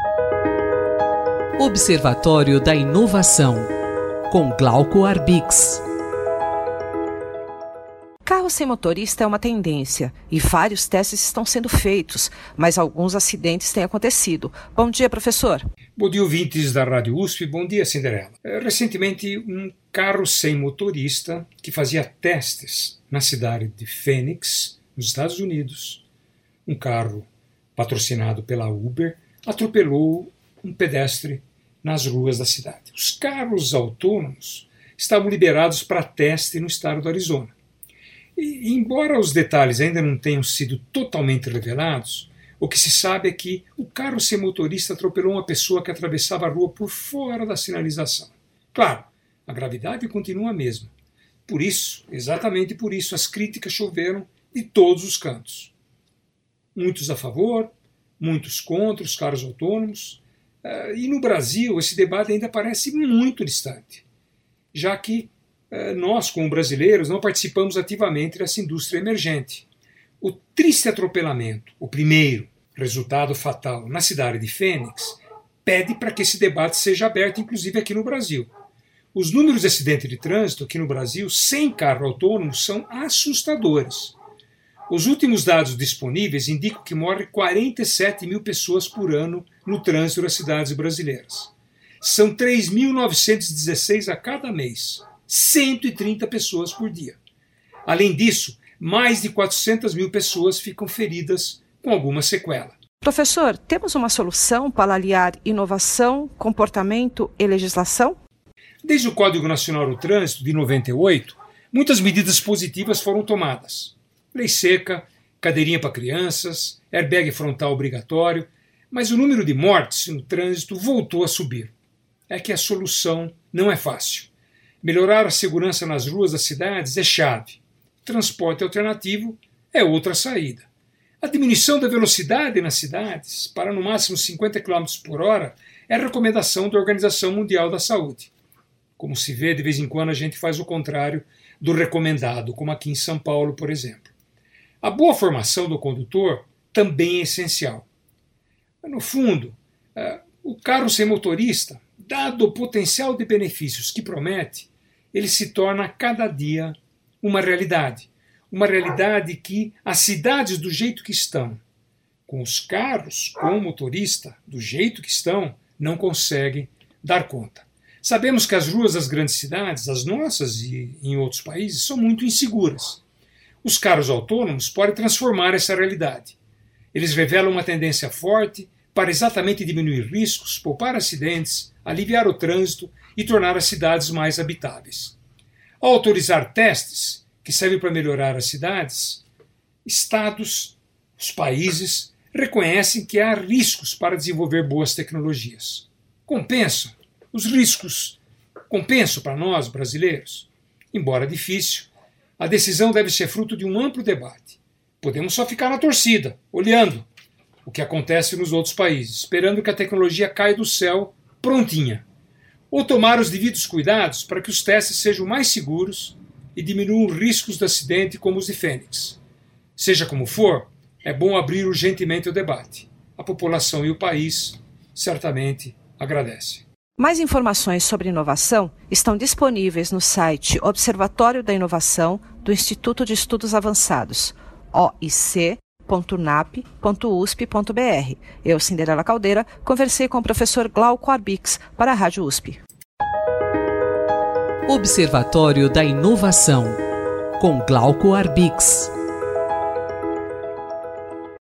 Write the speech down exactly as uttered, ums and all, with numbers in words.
Observatório da Inovação, com Glauco Arbix. Carro sem motorista é uma tendência e vários testes estão sendo feitos, mas alguns acidentes têm acontecido. Bom dia, professor. Bom dia, ouvintes da Rádio U S P. Bom dia, Cinderela. Recentemente, um carro sem motorista que fazia testes na cidade de Phoenix, nos Estados Unidos, um carro patrocinado pela Uber, atropelou um pedestre nas ruas da cidade. Os carros autônomos estavam liberados para teste no estado do Arizona. E, embora os detalhes ainda não tenham sido totalmente revelados, o que se sabe é que o carro sem motorista atropelou uma pessoa que atravessava a rua por fora da sinalização. Claro, a gravidade continua a mesma. Por isso, exatamente por isso, as críticas choveram de todos os cantos. Muitos a favor, muitos contra os carros autônomos. E no Brasil, esse debate ainda parece muito distante, já que nós, como brasileiros, não participamos ativamente dessa indústria emergente. O triste atropelamento, o primeiro resultado fatal na cidade de Phoenix, pede para que esse debate seja aberto, inclusive aqui no Brasil. Os números de acidentes de trânsito aqui no Brasil, sem carro autônomo, são assustadores. Os últimos dados disponíveis indicam que morrem quarenta e sete mil pessoas por ano no trânsito das cidades brasileiras. São três mil novecentos e dezesseis a cada mês. cento e trinta pessoas por dia. Além disso, mais de quatrocentas mil pessoas ficam feridas com alguma sequela. Professor, temos uma solução para aliar inovação, comportamento e legislação? Desde o Código Nacional do Trânsito, de noventa e oito, muitas medidas positivas foram tomadas. Lei seca, cadeirinha para crianças, airbag frontal obrigatório, mas o número de mortes no trânsito voltou a subir. É que a solução não é fácil. Melhorar a segurança nas ruas das cidades é chave. Transporte alternativo é outra saída. A diminuição da velocidade nas cidades para no máximo cinquenta quilômetros por hora é recomendação da Organização Mundial da Saúde. Como se vê, de vez em quando a gente faz o contrário do recomendado, como aqui em São Paulo, por exemplo. A boa formação do condutor também é essencial. No fundo, o carro sem motorista, dado o potencial de benefícios que promete, ele se torna a cada dia uma realidade. Uma realidade que as cidades do jeito que estão, com os carros, com o motorista, do jeito que estão, não conseguem dar conta. Sabemos que as ruas das grandes cidades, as nossas e em outros países, são muito inseguras. Os carros autônomos podem transformar essa realidade. Eles revelam uma tendência forte para exatamente diminuir riscos, poupar acidentes, aliviar o trânsito e tornar as cidades mais habitáveis. Ao autorizar testes que servem para melhorar as cidades, estados, os países, reconhecem que há riscos para desenvolver boas tecnologias. Compensam? Os riscos compensam para nós, brasileiros? Embora difícil, a decisão deve ser fruto de um amplo debate. Podemos só ficar na torcida, olhando o que acontece nos outros países, esperando que a tecnologia caia do céu prontinha. Ou tomar os devidos cuidados para que os testes sejam mais seguros e diminuam riscos de acidente como os de Phoenix. Seja como for, é bom abrir urgentemente o debate. A população e o país certamente agradecem. Mais informações sobre inovação estão disponíveis no site Observatório da Inovação do Instituto de Estudos Avançados, o i c ponto nap ponto u s p ponto b r. Eu, Cinderela Caldeira, conversei com o professor Glauco Arbix para a Rádio U S P. Observatório da Inovação, com Glauco Arbix.